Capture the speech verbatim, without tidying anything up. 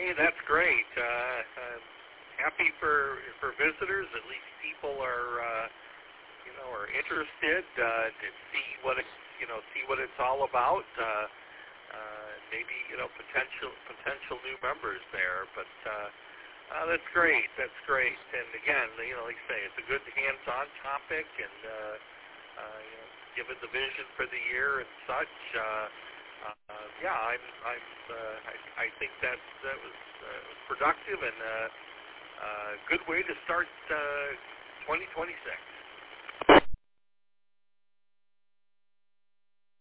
Hey, that's great. Uh, uh, happy for for visitors. At least people are, uh, you know, are interested uh, to see what it, you know, see what it's all about. Uh, uh, maybe you know potential potential new members there, but uh, uh, that's great. That's great. And again, you know, like I say, it's a good hands-on topic, and uh, uh, you know, given the vision for the year and such. Uh, Uh, yeah, I'm. I'm. Uh, I, I think that that was uh, productive and a uh, uh, good way to start uh, twenty twenty-six.